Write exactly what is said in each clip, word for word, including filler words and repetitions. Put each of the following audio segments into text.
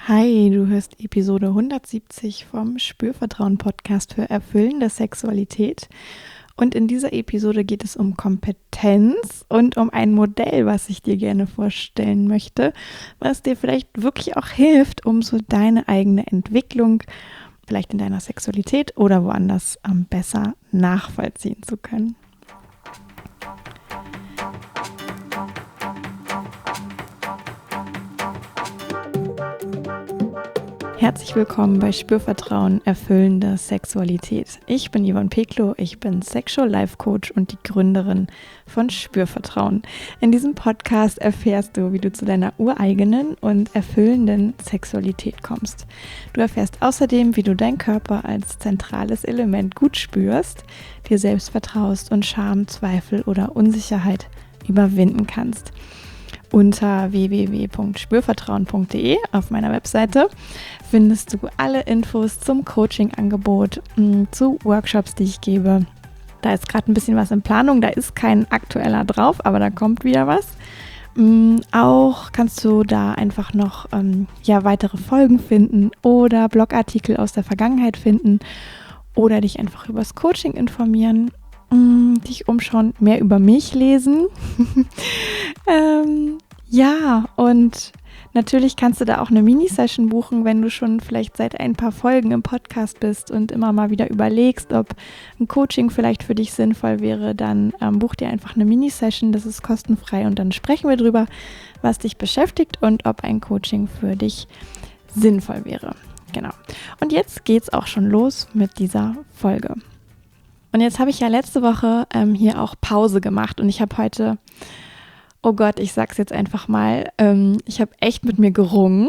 Hi, du hörst Episode hundertsiebzig vom Spürvertrauen-Podcast für erfüllende Sexualität. Und in dieser Episode geht es um Kompetenz und um ein Modell, was ich dir gerne vorstellen möchte, was dir vielleicht wirklich auch hilft, um so deine eigene Entwicklung, vielleicht in deiner Sexualität oder woanders, ähm, besser nachvollziehen zu können. Herzlich willkommen bei Spürvertrauen, erfüllende Sexualität. Ich bin Yvonne Peklo, ich bin Sexual Life Coach und die Gründerin von Spürvertrauen. In diesem Podcast erfährst du, wie du zu deiner ureigenen und erfüllenden Sexualität kommst. Du erfährst außerdem, wie du deinen Körper als zentrales Element gut spürst, dir selbst vertraust und Scham, Zweifel oder Unsicherheit überwinden kannst. Unter w w w punkt spürvertrauen punkt d e auf meiner Webseite findest du alle Infos zum Coaching-Angebot, zu Workshops, die ich gebe. Da ist gerade ein bisschen was in Planung, da ist kein aktueller drauf, aber da kommt wieder was. Auch kannst du da einfach noch ähm, ja, weitere Folgen finden oder Blogartikel aus der Vergangenheit finden oder dich einfach über das Coaching informieren, dich umschauen, mehr über mich lesen. ähm, ja, und natürlich kannst du da auch eine Mini-Session buchen, wenn du schon vielleicht seit ein paar Folgen im Podcast bist und immer mal wieder überlegst, ob ein Coaching vielleicht für dich sinnvoll wäre, dann ähm, buch dir einfach eine Mini-Session, das ist kostenfrei und dann sprechen wir drüber, was dich beschäftigt und ob ein Coaching für dich sinnvoll wäre. Genau. Und jetzt geht's auch schon los mit dieser Folge. Und jetzt habe ich ja letzte Woche ähm, hier auch Pause gemacht und ich habe heute, oh Gott, ich sag's jetzt einfach mal, ähm, ich habe echt mit mir gerungen.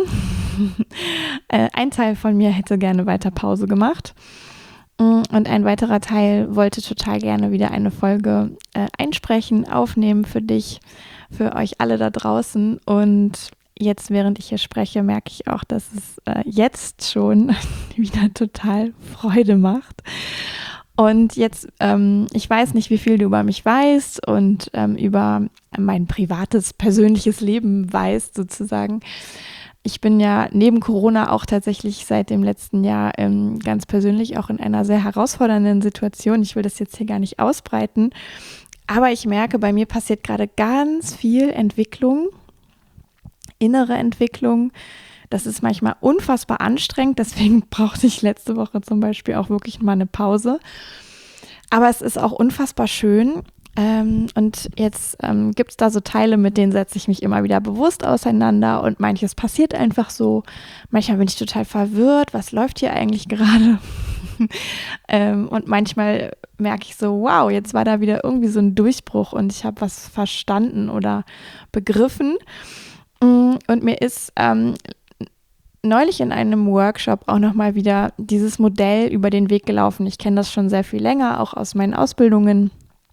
äh, ein Teil von mir hätte gerne weiter Pause gemacht und ein weiterer Teil wollte total gerne wieder eine Folge äh, einsprechen, aufnehmen für dich, für euch alle da draußen. Und jetzt, während ich hier spreche, merke ich auch, dass es äh, jetzt schon wieder total Freude macht. Und jetzt, ähm, ich weiß nicht, wie viel du über mich weißt und ähm, über mein privates, persönliches Leben weißt sozusagen. Ich bin ja neben Corona auch tatsächlich seit dem letzten Jahr ähm, ganz persönlich auch in einer sehr herausfordernden Situation. Ich will das jetzt hier gar nicht ausbreiten, aber ich merke, bei mir passiert gerade ganz viel Entwicklung, innere Entwicklung. Das ist manchmal unfassbar anstrengend, deswegen brauchte ich letzte Woche zum Beispiel auch wirklich mal eine Pause. Aber es ist auch unfassbar schön ähm, und jetzt ähm, gibt es da so Teile, mit denen setze ich mich immer wieder bewusst auseinander und manches passiert einfach so. Manchmal bin ich total verwirrt, was läuft hier eigentlich gerade? ähm, und manchmal merke ich so, wow, jetzt war da wieder irgendwie so ein Durchbruch und ich habe was verstanden oder begriffen. Und mir ist ähm, neulich in einem Workshop auch nochmal wieder dieses Modell über den Weg gelaufen. Ich kenne das schon sehr viel länger, auch aus meinen Ausbildungen.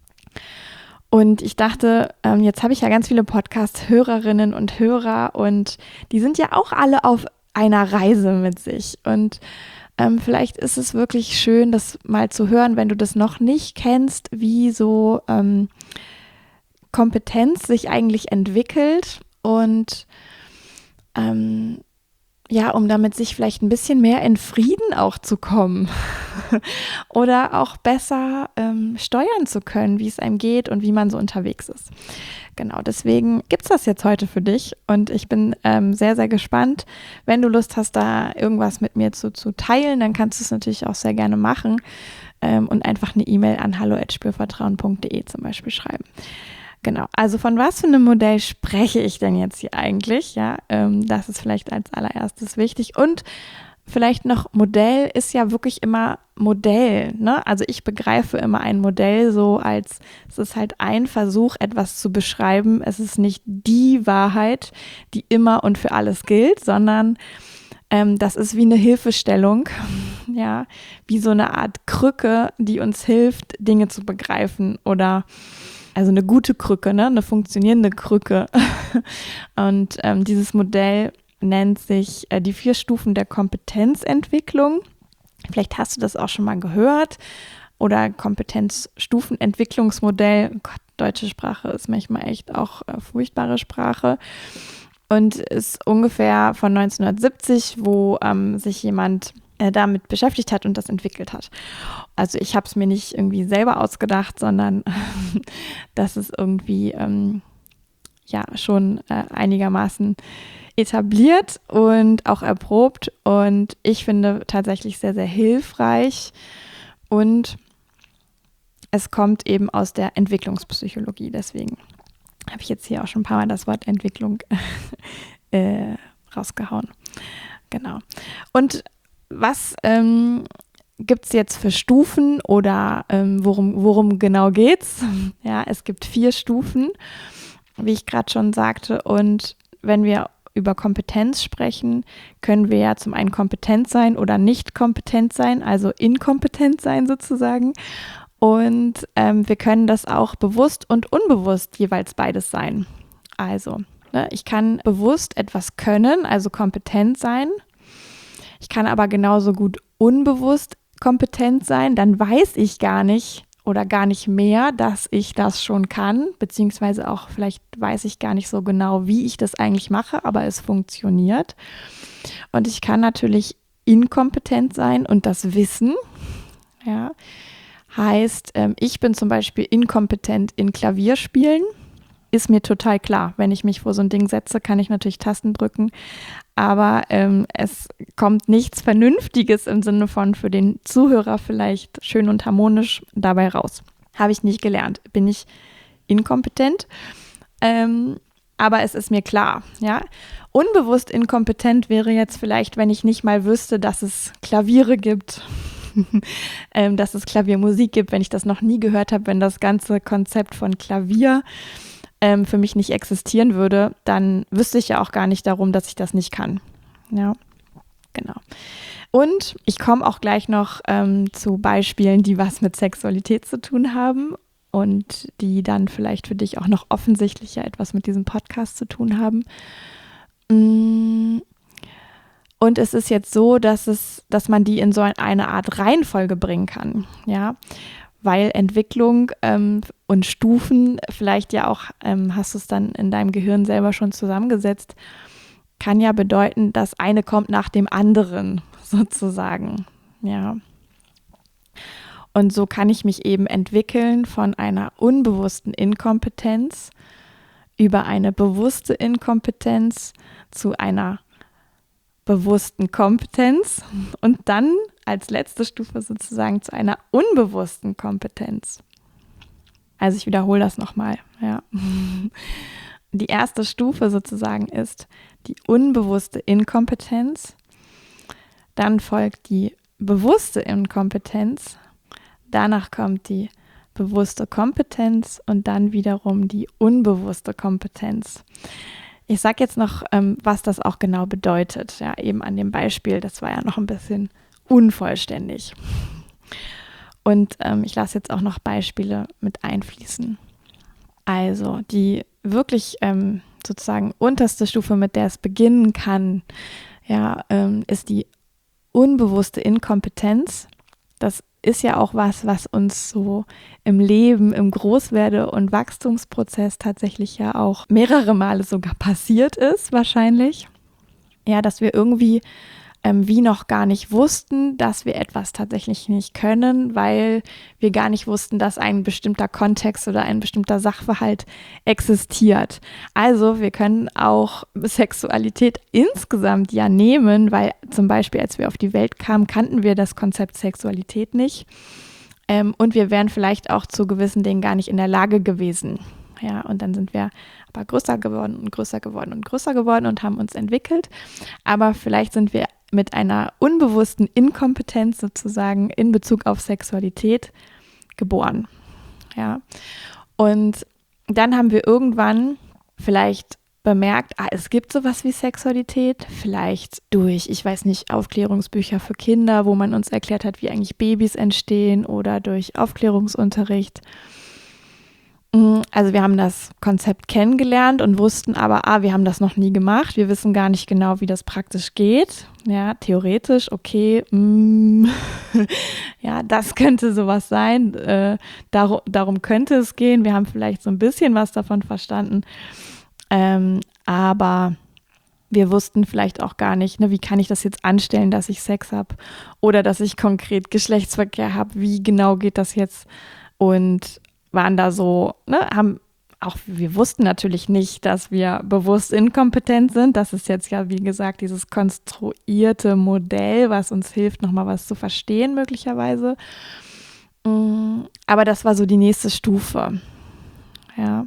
Und ich dachte, ähm, jetzt habe ich ja ganz viele Podcast-Hörerinnen und Hörer und die sind ja auch alle auf einer Reise mit sich. Und ähm, vielleicht ist es wirklich schön, das mal zu hören, wenn du das noch nicht kennst, wie so ähm, Kompetenz sich eigentlich entwickelt und ähm, ja, um damit sich vielleicht ein bisschen mehr in Frieden auch zu kommen oder auch besser ähm, steuern zu können, wie es einem geht und wie man so unterwegs ist. Genau, deswegen gibt es das jetzt heute für dich und ich bin ähm, sehr, sehr gespannt. Wenn du Lust hast, da irgendwas mit mir zu, zu teilen, dann kannst du es natürlich auch sehr gerne machen ähm, und einfach eine E-Mail an hallo at spürvertrauen punkt d e zum Beispiel schreiben. Genau, also von was für einem Modell spreche ich denn jetzt hier eigentlich? Ja, ähm, das ist vielleicht als allererstes wichtig. Und vielleicht noch, Modell ist ja wirklich immer Modell, ne? Also ich begreife immer ein Modell so als, es ist halt ein Versuch, etwas zu beschreiben. Es ist nicht die Wahrheit, die immer und für alles gilt, sondern ähm, das ist wie eine Hilfestellung, ja, wie so eine Art Krücke, die uns hilft, Dinge zu begreifen oder also eine gute Krücke, ne? Eine funktionierende Krücke. Und ähm, dieses Modell nennt sich äh, die vier Stufen der Kompetenzentwicklung. Vielleicht hast du das auch schon mal gehört. Oder Kompetenzstufenentwicklungsmodell. Oh Gott, deutsche Sprache ist manchmal echt auch äh, furchtbare Sprache. und ist ungefähr von neunzehnhundertsiebzig, wo ähm, sich jemand äh, damit beschäftigt hat und das entwickelt hat. Also ich habe es mir nicht irgendwie selber ausgedacht, sondern das ist irgendwie ähm, ja schon äh, einigermaßen etabliert und auch erprobt und ich finde tatsächlich sehr, sehr hilfreich und es kommt eben aus der Entwicklungspsychologie, deswegen habe ich jetzt hier auch schon ein paar Mal das Wort Entwicklung äh, rausgehauen. Genau. Und was ähm, gibt es jetzt für Stufen oder ähm, worum, worum genau geht's? Ja, es gibt vier Stufen, wie ich gerade schon sagte. Und wenn wir über Kompetenz sprechen, können wir ja zum einen kompetent sein oder nicht kompetent sein, also inkompetent sein sozusagen. Und ähm, wir können das auch bewusst und unbewusst jeweils beides sein. Also, ne, ich kann bewusst etwas können, also kompetent sein. Ich kann aber genauso gut unbewusst kompetent sein. Dann weiß ich gar nicht oder gar nicht mehr, dass ich das schon kann, beziehungsweise auch vielleicht weiß ich gar nicht so genau, wie ich das eigentlich mache, aber es funktioniert. Und ich kann natürlich inkompetent sein und das wissen, ja. Heißt, ähm, ich bin zum Beispiel inkompetent in Klavierspielen. Ist mir total klar. Wenn ich mich vor so ein Ding setze, kann ich natürlich Tasten drücken. Aber ähm, es kommt nichts Vernünftiges im Sinne von für den Zuhörer vielleicht schön und harmonisch dabei raus. Habe ich nicht gelernt. Bin ich inkompetent. Ähm, aber es ist mir klar. Ja? Unbewusst inkompetent wäre jetzt vielleicht, wenn ich nicht mal wüsste, dass es Klaviere gibt. ähm, dass es Klaviermusik gibt, wenn ich das noch nie gehört habe, wenn das ganze Konzept von Klavier ähm, für mich nicht existieren würde, dann wüsste ich ja auch gar nicht darum, dass ich das nicht kann. Ja, genau. Und ich komme auch gleich noch ähm, zu Beispielen, die was mit Sexualität zu tun haben und die dann vielleicht für dich auch noch offensichtlicher etwas mit diesem Podcast zu tun haben. Mm. Und es ist jetzt so, dass es, dass man die in so eine Art Reihenfolge bringen kann, ja, weil Entwicklung ähm, und Stufen, vielleicht ja auch, ähm, hast du es dann in deinem Gehirn selber schon zusammengesetzt, kann ja bedeuten, dass eine kommt nach dem anderen sozusagen, ja. Und so kann ich mich eben entwickeln von einer unbewussten Inkompetenz über eine bewusste Inkompetenz zu einer bewussten Kompetenz und dann als letzte Stufe sozusagen zu einer unbewussten Kompetenz. Also ich wiederhole das nochmal. Ja. Die erste Stufe sozusagen ist die unbewusste Inkompetenz, dann folgt die bewusste Inkompetenz, danach kommt die bewusste Kompetenz und dann wiederum die unbewusste Kompetenz. Ich sage jetzt noch, ähm, was das auch genau bedeutet. Ja, eben an dem Beispiel, das war ja noch ein bisschen unvollständig. Und ähm, ich lasse jetzt auch noch Beispiele mit einfließen. Also die wirklich ähm, sozusagen unterste Stufe, mit der es beginnen kann, ja, ähm, ist die unbewusste Inkompetenz. Das ist ja auch was, was uns so im Leben, im Großwerde- und Wachstumsprozess tatsächlich ja auch mehrere Male sogar passiert ist, wahrscheinlich. Ja, dass wir irgendwie ähm, wie noch gar nicht wussten, dass wir etwas tatsächlich nicht können, weil wir gar nicht wussten, dass ein bestimmter Kontext oder ein bestimmter Sachverhalt existiert. Also wir können auch Sexualität insgesamt ja nehmen, weil zum Beispiel, als wir auf die Welt kamen, kannten wir das Konzept Sexualität nicht. Ähm, und wir wären vielleicht auch zu gewissen Dingen gar nicht in der Lage gewesen. Ja, und dann sind wir aber größer geworden und größer geworden und größer geworden und haben uns entwickelt. Aber vielleicht sind wir mit einer unbewussten Inkompetenz sozusagen in Bezug auf Sexualität geboren. Ja, und dann haben wir irgendwann vielleicht bemerkt, ah, es gibt sowas wie Sexualität, vielleicht durch, ich weiß nicht, Aufklärungsbücher für Kinder, wo man uns erklärt hat, wie eigentlich Babys entstehen oder durch Aufklärungsunterricht. Also wir haben das Konzept kennengelernt und wussten aber, ah, wir haben das noch nie gemacht. Wir wissen gar nicht genau, wie das praktisch geht. Ja, theoretisch, okay, mm, ja, das könnte sowas sein. Äh, dar- darum könnte es gehen. Wir haben vielleicht so ein bisschen was davon verstanden. Ähm, aber Wir wussten vielleicht auch gar nicht, ne, wie kann ich das jetzt anstellen, dass ich Sex habe oder dass ich konkret Geschlechtsverkehr habe. Wie genau geht das jetzt? Und waren da so, ne, haben auch, wir wussten natürlich nicht, dass wir bewusst inkompetent sind. Das ist jetzt ja, wie gesagt, dieses konstruierte Modell, was uns hilft, nochmal was zu verstehen möglicherweise. Aber das war so die nächste Stufe. Ja.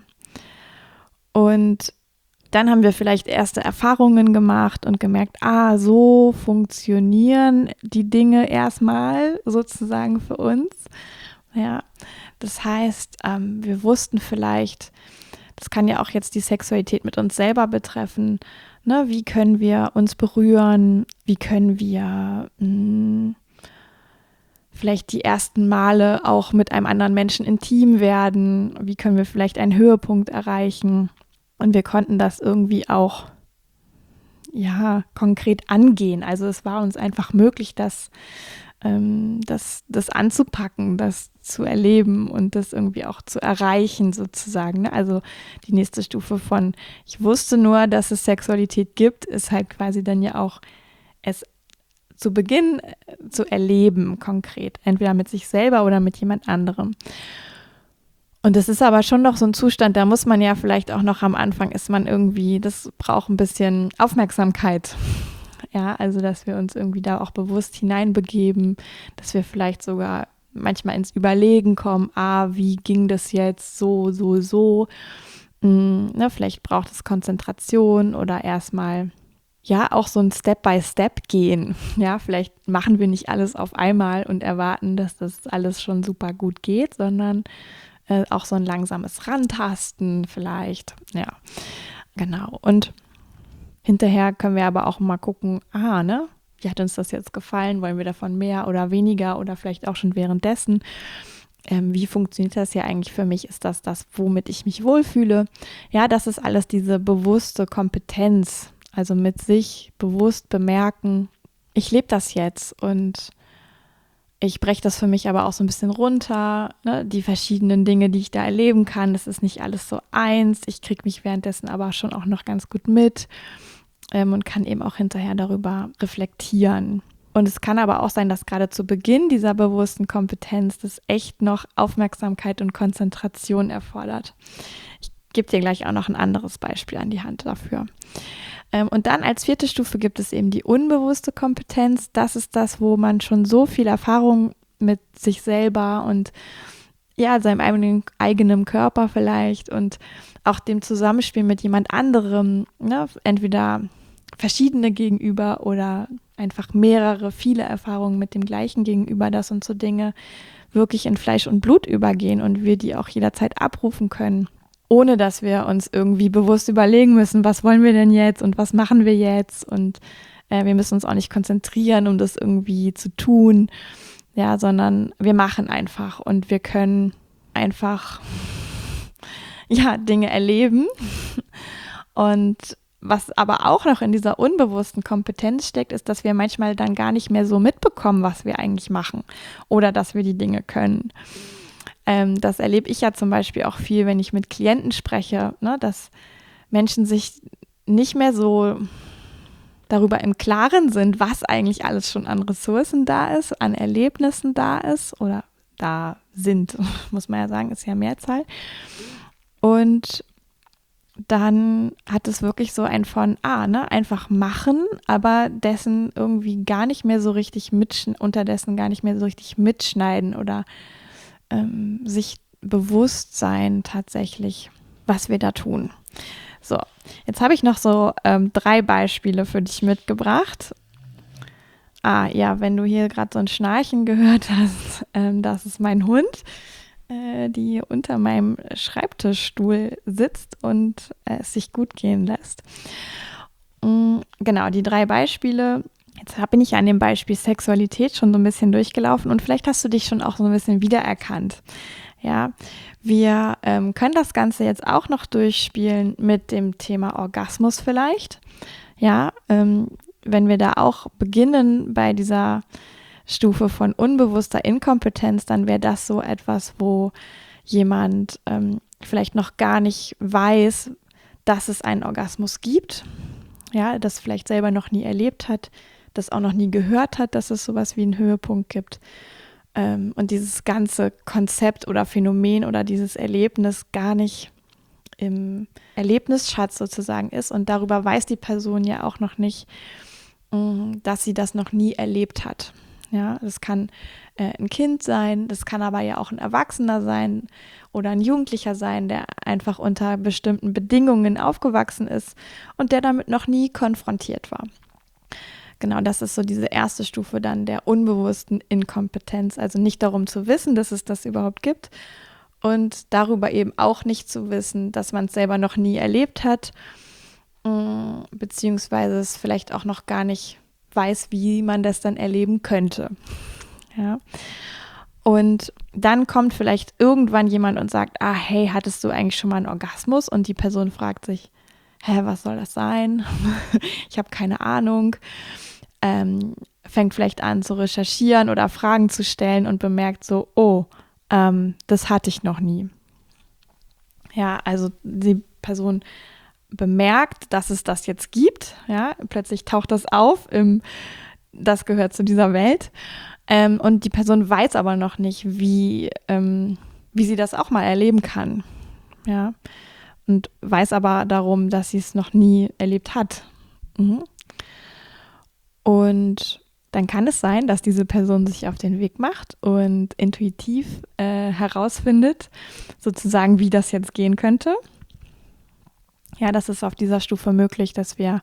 Und dann haben wir vielleicht erste Erfahrungen gemacht und gemerkt, ah, so funktionieren die Dinge erstmal sozusagen für uns. Ja, das heißt, ähm, wir wussten vielleicht, das kann ja auch jetzt die Sexualität mit uns selber betreffen, ne? Wie können wir uns berühren, wie können wir mh, vielleicht die ersten Male auch mit einem anderen Menschen intim werden, wie können wir vielleicht einen Höhepunkt erreichen. Und wir konnten das irgendwie auch, ja, konkret angehen. Also es war uns einfach möglich, das, ähm, das, das anzupacken, das zu erleben und das irgendwie auch zu erreichen sozusagen. Ne? Also die nächste Stufe von, ich wusste nur, dass es Sexualität gibt, ist halt quasi dann ja auch es zu Beginn zu erleben konkret. Entweder mit sich selber oder mit jemand anderem. Und das ist aber schon noch so ein Zustand, da muss man ja vielleicht auch noch am Anfang, ist man irgendwie, das braucht ein bisschen Aufmerksamkeit. Ja, also dass wir uns irgendwie da auch bewusst hineinbegeben, dass wir vielleicht sogar manchmal ins Überlegen kommen, ah, wie ging das jetzt so, so, so. Hm, ne, vielleicht braucht es Konzentration oder erstmal, ja, auch so ein Step-by-Step gehen. Ja, vielleicht machen wir nicht alles auf einmal und erwarten, dass das alles schon super gut geht, sondern Äh, auch so ein langsames Rantasten vielleicht, ja, genau. Und hinterher können wir aber auch mal gucken, ah, ne, wie hat uns das jetzt gefallen? Wollen wir davon mehr oder weniger oder vielleicht auch schon währenddessen? Ähm, wie funktioniert das ja eigentlich für mich? Ist das das, womit ich mich wohlfühle? Ja, das ist alles diese bewusste Kompetenz, also mit sich bewusst bemerken, ich lebe das jetzt und ich breche das für mich aber auch so ein bisschen runter, ne? Die verschiedenen Dinge, die ich da erleben kann. Das ist nicht alles so eins. Ich kriege mich währenddessen aber schon auch noch ganz gut mit ähm, und kann eben auch hinterher darüber reflektieren. Und es kann aber auch sein, dass gerade zu Beginn dieser bewussten Kompetenz das echt noch Aufmerksamkeit und Konzentration erfordert. Ich gebe dir gleich auch noch ein anderes Beispiel an die Hand dafür. Und dann als vierte Stufe gibt es eben die unbewusste Kompetenz. Das ist das, wo man schon so viel Erfahrung mit sich selber und ja, seinem eigenen, eigenen Körper vielleicht und auch dem Zusammenspiel mit jemand anderem, ne, entweder verschiedene Gegenüber oder einfach mehrere, viele Erfahrungen mit dem gleichen Gegenüber, dass uns so Dinge wirklich in Fleisch und Blut übergehen und wir die auch jederzeit abrufen können. Ohne dass wir uns irgendwie bewusst überlegen müssen, was wollen wir denn jetzt und was machen wir jetzt und äh, wir müssen uns auch nicht konzentrieren, um das irgendwie zu tun, ja, sondern wir machen einfach und wir können einfach, ja, Dinge erleben. Und was aber auch noch in dieser unbewussten Kompetenz steckt, ist, dass wir manchmal dann gar nicht mehr so mitbekommen, was wir eigentlich machen oder dass wir die Dinge können. Ähm, das erlebe ich ja zum Beispiel auch viel, wenn ich mit Klienten spreche, ne, dass Menschen sich nicht mehr so darüber im Klaren sind, was eigentlich alles schon an Ressourcen da ist, an Erlebnissen da ist oder da sind, muss man ja sagen, ist ja Mehrzahl. Und dann hat es wirklich so ein von, ah, ne, einfach machen, aber dessen irgendwie gar nicht mehr so richtig mitschneiden, unterdessen gar nicht mehr so richtig mitschneiden oder ähm, sich bewusst sein tatsächlich, was wir da tun. So, jetzt habe ich noch so ähm, drei Beispiele für dich mitgebracht. Ah, ja, wenn du hier gerade so ein Schnarchen gehört hast, ähm, das ist mein Hund, äh, die unter meinem Schreibtischstuhl sitzt und äh, es sich gut gehen lässt. Mm, genau, die drei Beispiele. Jetzt bin ich ja an dem Beispiel Sexualität schon so ein bisschen durchgelaufen und vielleicht hast du dich schon auch so ein bisschen wiedererkannt. Ja, wir ähm, können das Ganze jetzt auch noch durchspielen mit dem Thema Orgasmus vielleicht. Ja, ähm, wenn wir da auch beginnen bei dieser Stufe von unbewusster Inkompetenz, dann wäre das so etwas, wo jemand ähm, vielleicht noch gar nicht weiß, dass es einen Orgasmus gibt. ja, das vielleicht selber noch nie erlebt hat, das auch noch nie gehört hat, dass es sowas wie einen Höhepunkt gibt. Ähm, und dieses ganze Konzept oder Phänomen oder dieses Erlebnis gar nicht im Erlebnisschatz sozusagen ist. Und darüber weiß die Person ja auch noch nicht, mh, dass sie das noch nie erlebt hat. Ja, das kann äh, ein Kind sein, das kann aber ja auch ein Erwachsener sein oder ein Jugendlicher sein, der einfach unter bestimmten Bedingungen aufgewachsen ist und der damit noch nie konfrontiert war. Genau, das ist so diese erste Stufe dann der unbewussten Inkompetenz. Also nicht darum zu wissen, dass es das überhaupt gibt und darüber eben auch nicht zu wissen, dass man es selber noch nie erlebt hat, beziehungsweise es vielleicht auch noch gar nicht weiß, wie man das dann erleben könnte. Ja. Und dann kommt vielleicht irgendwann jemand und sagt, ah, hey, hattest du eigentlich schon mal einen Orgasmus? Und die Person fragt sich, hä, was soll das sein? Ich habe keine Ahnung. Ähm, fängt vielleicht an zu recherchieren oder Fragen zu stellen und bemerkt so, oh, ähm, das hatte ich noch nie. Ja, also die Person bemerkt, dass es das jetzt gibt. Ja, plötzlich taucht das auf, im, das gehört zu dieser Welt. Ähm, und die Person weiß aber noch nicht, wie, ähm, wie sie das auch mal erleben kann. Ja, und weiß aber darum, dass sie es noch nie erlebt hat. Mhm. Und dann kann es sein, dass diese Person sich auf den Weg macht und intuitiv äh, herausfindet, sozusagen, wie das jetzt gehen könnte. Ja, das ist auf dieser Stufe möglich, dass wir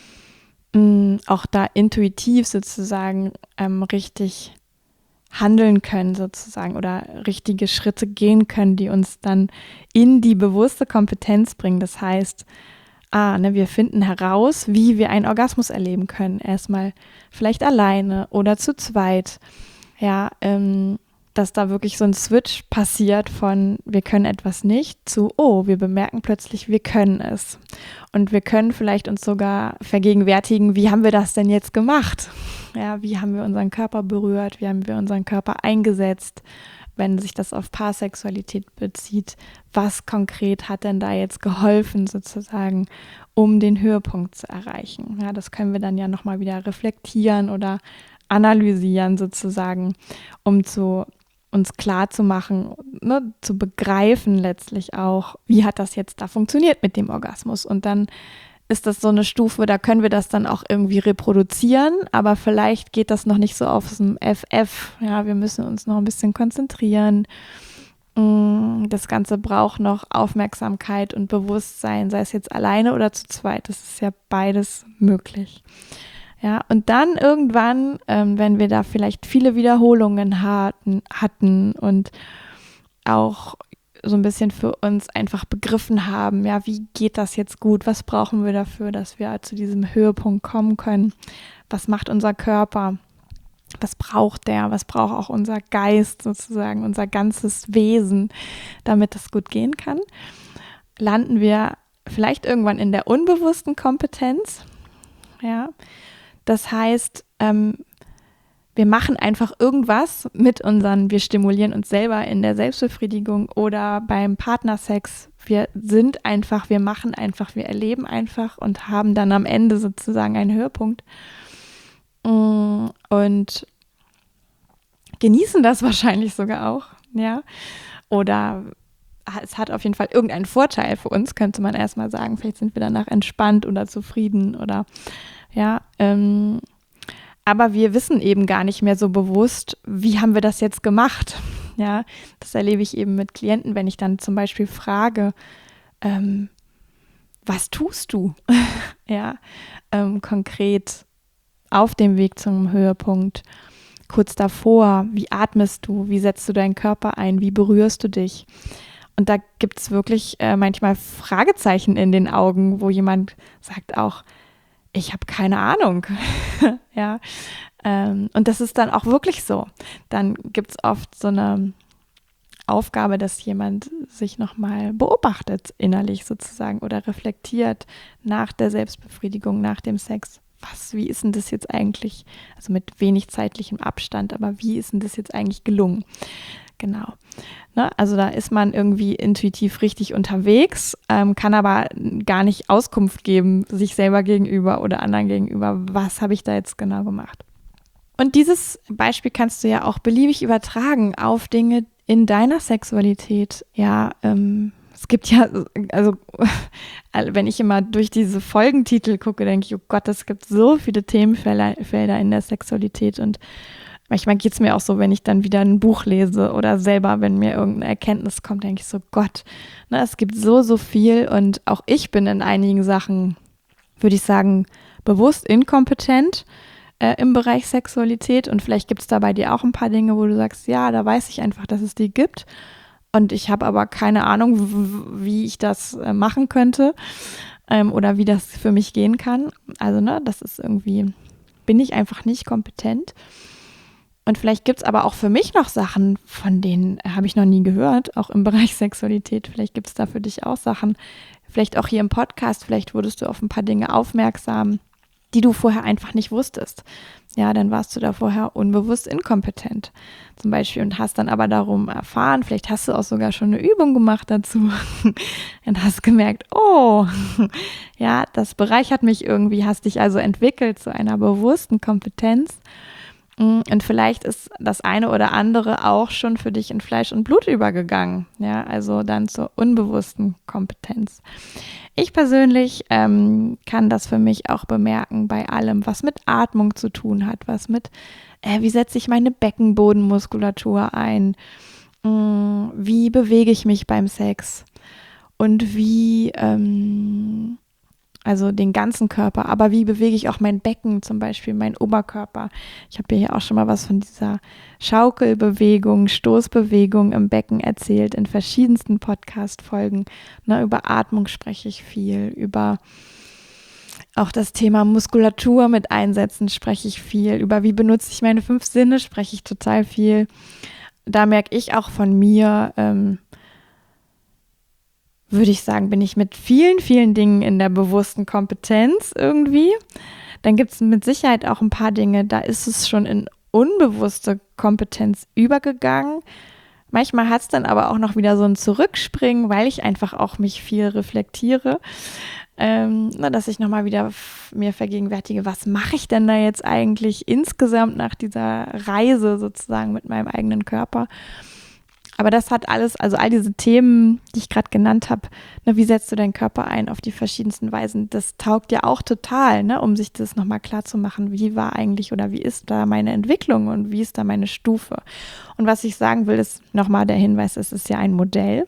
mh, auch da intuitiv sozusagen ähm, richtig handeln können sozusagen oder richtige Schritte gehen können, die uns dann in die bewusste Kompetenz bringen. Das heißt, ah, ne, wir finden heraus, wie wir einen Orgasmus erleben können. Erstmal vielleicht alleine oder zu zweit. Ja, ähm, dass da wirklich so ein Switch passiert von wir können etwas nicht zu, oh, wir bemerken plötzlich, wir können es. Und wir können vielleicht uns sogar vergegenwärtigen, wie haben wir das denn jetzt gemacht? Ja, wie haben wir unseren Körper berührt? Wie haben wir unseren Körper eingesetzt? Wenn sich das auf Paarsexualität bezieht, was konkret hat denn da jetzt geholfen sozusagen, um den Höhepunkt zu erreichen? Ja, das können wir dann ja nochmal wieder reflektieren oder analysieren sozusagen, um zu uns klar zu machen, ne, zu begreifen letztlich auch, wie hat das jetzt da funktioniert mit dem Orgasmus. Und dann ist das so eine Stufe, da können wir das dann auch irgendwie reproduzieren, aber vielleicht geht das noch nicht so auf dem F F. Ja, wir müssen uns noch ein bisschen konzentrieren. Das Ganze braucht noch Aufmerksamkeit und Bewusstsein, sei es jetzt alleine oder zu zweit. Das ist ja beides möglich. Ja, und dann irgendwann, ähm, wenn wir da vielleicht viele Wiederholungen hatten, hatten und auch so ein bisschen für uns einfach begriffen haben, ja, wie geht das jetzt gut? Was brauchen wir dafür, dass wir zu diesem Höhepunkt kommen können? Was macht unser Körper? Was braucht der? Was braucht auch unser Geist sozusagen, unser ganzes Wesen, damit das gut gehen kann? Landen wir vielleicht irgendwann in der unbewussten Kompetenz, ja. Das heißt, ähm, wir machen einfach irgendwas mit unseren, wir stimulieren uns selber in der Selbstbefriedigung oder beim Partnersex. Wir sind einfach, wir machen einfach, wir erleben einfach und haben dann am Ende sozusagen einen Höhepunkt. Und genießen das wahrscheinlich sogar auch, ja. Oder es hat auf jeden Fall irgendeinen Vorteil für uns, könnte man erstmal sagen. Vielleicht sind wir danach entspannt oder zufrieden oder ja, ähm, aber wir wissen eben gar nicht mehr so bewusst, wie haben wir das jetzt gemacht. Ja, das erlebe ich eben mit Klienten, wenn ich dann zum Beispiel frage, ähm, was tust du? ja, ähm, konkret auf dem Weg zum Höhepunkt, kurz davor, wie atmest du, wie setzt du deinen Körper ein, wie berührst du dich? Und da gibt es wirklich äh, manchmal Fragezeichen in den Augen, wo jemand sagt auch, ich habe keine Ahnung. ja, ähm, und das ist dann auch wirklich so. Dann gibt es oft so eine Aufgabe, dass jemand sich nochmal beobachtet innerlich sozusagen oder reflektiert nach der Selbstbefriedigung, nach dem Sex. Was, wie ist denn das jetzt eigentlich, also mit wenig zeitlichem Abstand, aber wie ist denn das jetzt eigentlich gelungen? Genau. Ne? Also da ist man irgendwie intuitiv richtig unterwegs, ähm, kann aber gar nicht Auskunft geben, sich selber gegenüber oder anderen gegenüber, was habe ich da jetzt genau gemacht. Und dieses Beispiel kannst du ja auch beliebig übertragen auf Dinge in deiner Sexualität. Ja, ähm, es gibt ja, also wenn ich immer durch diese Folgentitel gucke, denke ich, oh Gott, es gibt so viele Themenfelder in der Sexualität und manchmal geht es mir auch so, wenn ich dann wieder ein Buch lese oder selber, wenn mir irgendeine Erkenntnis kommt, denke ich so, Gott, ne, es gibt so, so viel und auch ich bin in einigen Sachen, würde ich sagen, bewusst inkompetent äh, im Bereich Sexualität und vielleicht gibt es da bei dir auch ein paar Dinge, wo du sagst, ja, da weiß ich einfach, dass es die gibt und ich habe aber keine Ahnung, w- wie ich das äh, machen könnte ähm, oder wie das für mich gehen kann. Also, ne, das ist irgendwie, bin ich einfach nicht kompetent. Und vielleicht gibt es aber auch für mich noch Sachen, von denen habe ich noch nie gehört, auch im Bereich Sexualität. Vielleicht gibt es da für dich auch Sachen, vielleicht auch hier im Podcast, vielleicht wurdest du auf ein paar Dinge aufmerksam, die du vorher einfach nicht wusstest. Ja, dann warst du da vorher unbewusst inkompetent zum Beispiel und hast dann aber darum erfahren, vielleicht hast du auch sogar schon eine Übung gemacht dazu und hast gemerkt, oh, ja, das bereichert mich irgendwie, hast dich also entwickelt zu einer bewussten Kompetenz. Und vielleicht ist das eine oder andere auch schon für dich in Fleisch und Blut übergegangen, ja, also dann zur unbewussten Kompetenz. Ich persönlich ähm, kann das für mich auch bemerken bei allem, was mit Atmung zu tun hat, was mit, äh, wie setze ich meine Beckenbodenmuskulatur ein, mh, wie bewege ich mich beim Sex und wie, ähm, also den ganzen Körper, aber wie bewege ich auch mein Becken, zum Beispiel meinen Oberkörper. Ich habe hier auch schon mal was von dieser Schaukelbewegung, Stoßbewegung im Becken erzählt, in verschiedensten Podcast-Folgen. Ne, über Atmung spreche ich viel, über auch das Thema Muskulatur mit Einsätzen spreche ich viel, über wie benutze ich meine fünf Sinne spreche ich total viel. Da merke ich auch von mir, ähm, würde ich sagen, bin ich mit vielen, vielen Dingen in der bewussten Kompetenz irgendwie. Dann gibt es mit Sicherheit auch ein paar Dinge, da ist es schon in unbewusste Kompetenz übergegangen. Manchmal hat es dann aber auch noch wieder so ein Zurückspringen, weil ich einfach auch mich viel reflektiere, ähm, na, dass ich nochmal wieder f- mir vergegenwärtige, was mache ich denn da jetzt eigentlich insgesamt nach dieser Reise sozusagen mit meinem eigenen Körper. Aber das hat alles, also all diese Themen, die ich gerade genannt habe, ne, wie setzt du deinen Körper ein auf die verschiedensten Weisen, das taugt ja auch total, ne, um sich das nochmal klar zu machen, wie war eigentlich oder wie ist da meine Entwicklung und wie ist da meine Stufe. Und was ich sagen will, ist nochmal der Hinweis, es ist ja ein Modell.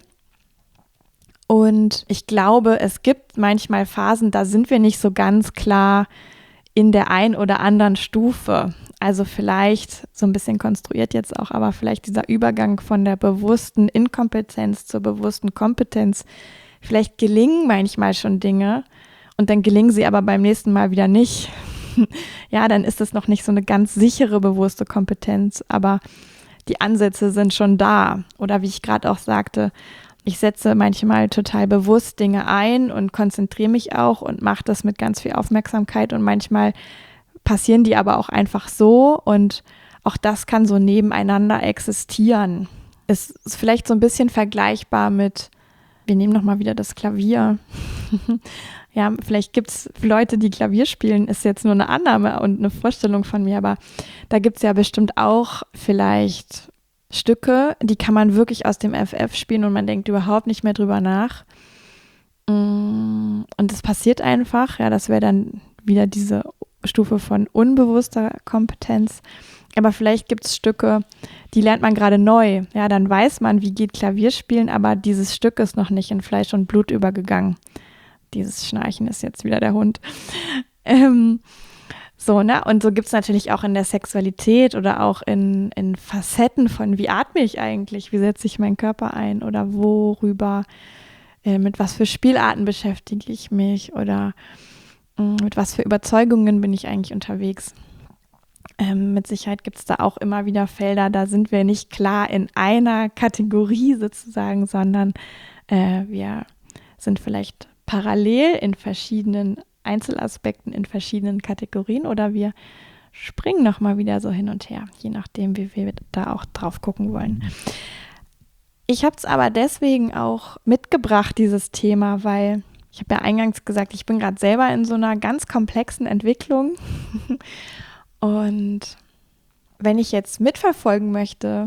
Und ich glaube, es gibt manchmal Phasen, da sind wir nicht so ganz klar in der ein oder anderen Stufe. Also vielleicht so ein bisschen konstruiert jetzt auch, aber vielleicht dieser Übergang von der bewussten Inkompetenz zur bewussten Kompetenz. Vielleicht gelingen manchmal schon Dinge und dann gelingen sie aber beim nächsten Mal wieder nicht. Ja, dann ist es noch nicht so eine ganz sichere bewusste Kompetenz, aber die Ansätze sind schon da. Oder wie ich gerade auch sagte, ich setze manchmal total bewusst Dinge ein und konzentriere mich auch und mache das mit ganz viel Aufmerksamkeit und manchmal passieren die aber auch einfach so und auch das kann so nebeneinander existieren. Es ist vielleicht so ein bisschen vergleichbar mit, wir nehmen nochmal wieder das Klavier. Ja, vielleicht gibt es Leute, die Klavier spielen, ist jetzt nur eine Annahme und eine Vorstellung von mir, aber da gibt es ja bestimmt auch vielleicht Stücke, die kann man wirklich aus dem F F spielen und man denkt überhaupt nicht mehr drüber nach. Und es passiert einfach, ja, das wäre dann wieder diese Stufe von unbewusster Kompetenz. Aber vielleicht gibt es Stücke, die lernt man gerade neu. Ja, dann weiß man, wie geht Klavierspielen, aber dieses Stück ist noch nicht in Fleisch und Blut übergegangen. Dieses Schnarchen ist jetzt wieder der Hund. Ähm, so, ne? Und so gibt es natürlich auch in der Sexualität oder auch in, in Facetten von, wie atme ich eigentlich, wie setze ich meinen Körper ein oder worüber, äh, mit was für Spielarten beschäftige ich mich oder mh, mit was für Überzeugungen bin ich eigentlich unterwegs. Ähm, mit Sicherheit gibt es da auch immer wieder Felder, da sind wir nicht klar in einer Kategorie sozusagen, sondern äh, wir sind vielleicht parallel in verschiedenen Einzelaspekten, in verschiedenen Kategorien oder wir springen nochmal wieder so hin und her, je nachdem, wie wir da auch drauf gucken wollen. Ich habe es aber deswegen auch mitgebracht, dieses Thema, weil ich habe ja eingangs gesagt, ich bin gerade selber in so einer ganz komplexen Entwicklung. Und wenn ich jetzt mitverfolgen möchte,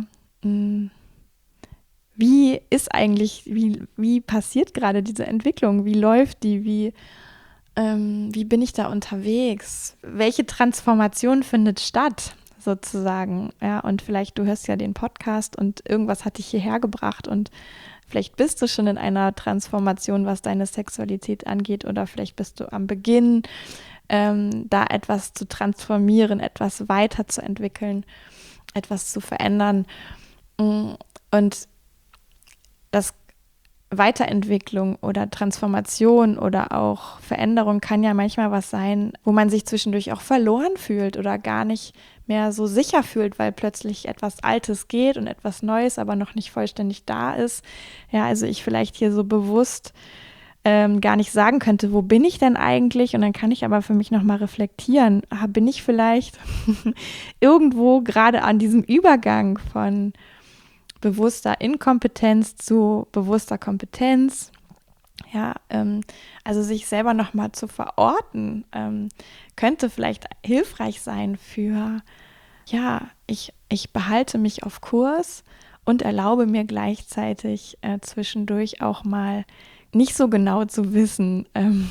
wie ist eigentlich, wie, wie passiert gerade diese Entwicklung? Wie läuft die? Wie, ähm, wie bin ich da unterwegs? Welche Transformation findet statt, sozusagen? Ja, und vielleicht, du hörst ja den Podcast und irgendwas hat dich hierher gebracht und vielleicht bist du schon in einer Transformation, was deine Sexualität angeht, oder vielleicht bist du am Beginn, ähm, da etwas zu transformieren, etwas weiterzuentwickeln, etwas zu verändern. Und das Weiterentwicklung oder Transformation oder auch Veränderung kann ja manchmal was sein, wo man sich zwischendurch auch verloren fühlt oder gar nicht mehr so sicher fühlt, weil plötzlich etwas Altes geht und etwas Neues aber noch nicht vollständig da ist. Ja, also ich vielleicht hier so bewusst ähm, gar nicht sagen könnte, wo bin ich denn eigentlich? Und dann kann ich aber für mich nochmal reflektieren, ah, bin ich vielleicht irgendwo gerade an diesem Übergang von bewusster Inkompetenz zu bewusster Kompetenz. Ja, ähm, also sich selber nochmal zu verorten, ähm, könnte vielleicht hilfreich sein für, ja, ich, ich behalte mich auf Kurs und erlaube mir gleichzeitig äh, zwischendurch auch mal nicht so genau zu wissen, ähm,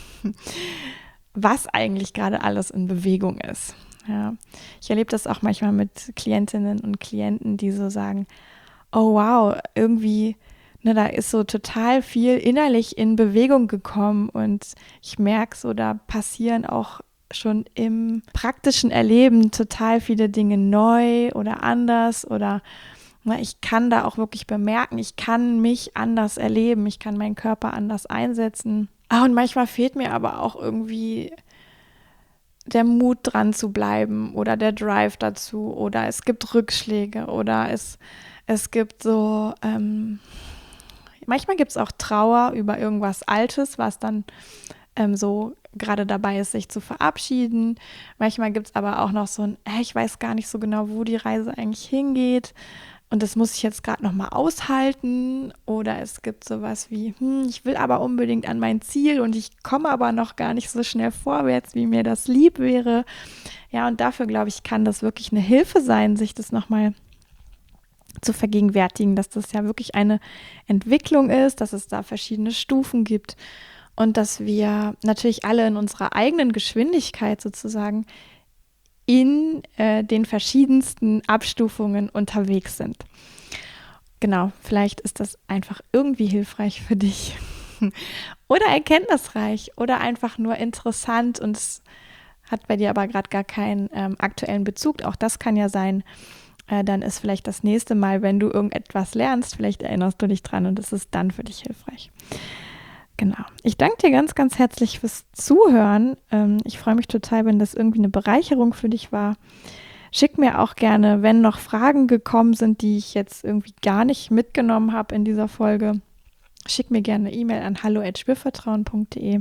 was eigentlich gerade alles in Bewegung ist. Ja, ich erlebe das auch manchmal mit Klientinnen und Klienten, die so sagen, oh wow, irgendwie, ne, da ist so total viel innerlich in Bewegung gekommen und ich merke so, da passieren auch schon im praktischen Erleben total viele Dinge neu oder anders oder na, ich kann da auch wirklich bemerken, ich kann mich anders erleben, ich kann meinen Körper anders einsetzen. Ah, und manchmal fehlt mir aber auch irgendwie der Mut dran zu bleiben oder der Drive dazu oder es gibt Rückschläge oder es Es gibt so, ähm, manchmal gibt es auch Trauer über irgendwas Altes, was dann ähm, so gerade dabei ist, sich zu verabschieden. Manchmal gibt es aber auch noch so ein, äh, ich weiß gar nicht so genau, wo die Reise eigentlich hingeht und das muss ich jetzt gerade nochmal aushalten. Oder es gibt sowas wie, hm, ich will aber unbedingt an mein Ziel und ich komme aber noch gar nicht so schnell vorwärts, wie mir das lieb wäre. Ja, und dafür, glaube ich, kann das wirklich eine Hilfe sein, sich das nochmal zu vergegenwärtigen, dass das ja wirklich eine Entwicklung ist, dass es da verschiedene Stufen gibt und dass wir natürlich alle in unserer eigenen Geschwindigkeit sozusagen in äh, den verschiedensten Abstufungen unterwegs sind. Genau, vielleicht ist das einfach irgendwie hilfreich für dich oder erkenntnisreich oder einfach nur interessant und es hat bei dir aber gerade gar keinen ähm, aktuellen Bezug. Auch das kann ja sein. Dann ist vielleicht das nächste Mal, wenn du irgendetwas lernst, vielleicht erinnerst du dich dran und es ist dann für dich hilfreich. Genau. Ich danke dir ganz, ganz herzlich fürs Zuhören. Ich freue mich total, wenn das irgendwie eine Bereicherung für dich war. Schick mir auch gerne, wenn noch Fragen gekommen sind, die ich jetzt irgendwie gar nicht mitgenommen habe in dieser Folge, schick mir gerne eine E-Mail an hallo at spürvertrauen punkt de.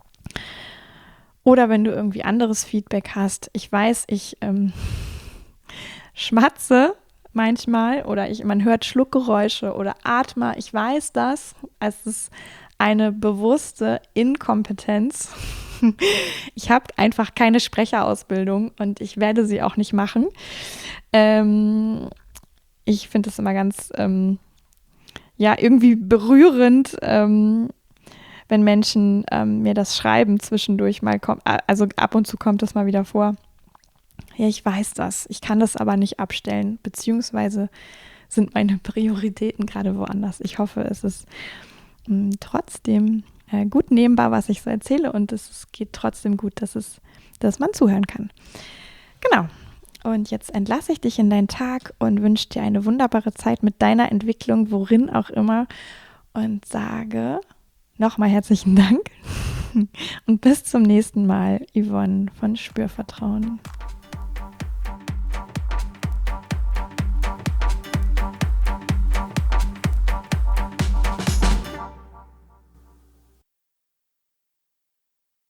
Oder wenn du irgendwie anderes Feedback hast. Ich weiß, ich ähm, schmatze manchmal oder ich, man hört Schluckgeräusche oder atme. Ich weiß das. Es ist eine bewusste Inkompetenz. Ich habe einfach keine Sprecherausbildung und ich werde sie auch nicht machen. Ähm, ich finde es immer ganz, ähm, ja, irgendwie berührend, ähm, wenn Menschen ähm, mir das schreiben zwischendurch mal, kommt, also ab und zu kommt das mal wieder vor. Ja, ich weiß das. Ich kann das aber nicht abstellen, beziehungsweise sind meine Prioritäten gerade woanders. Ich hoffe, es ist mh, trotzdem äh, gut nehmbar, was ich so erzähle und es geht trotzdem gut, dass, es, dass man zuhören kann. Genau. Und jetzt entlasse ich dich in deinen Tag und wünsche dir eine wunderbare Zeit mit deiner Entwicklung, worin auch immer, und sage nochmal herzlichen Dank und bis zum nächsten Mal, Yvonne von Spürvertrauen.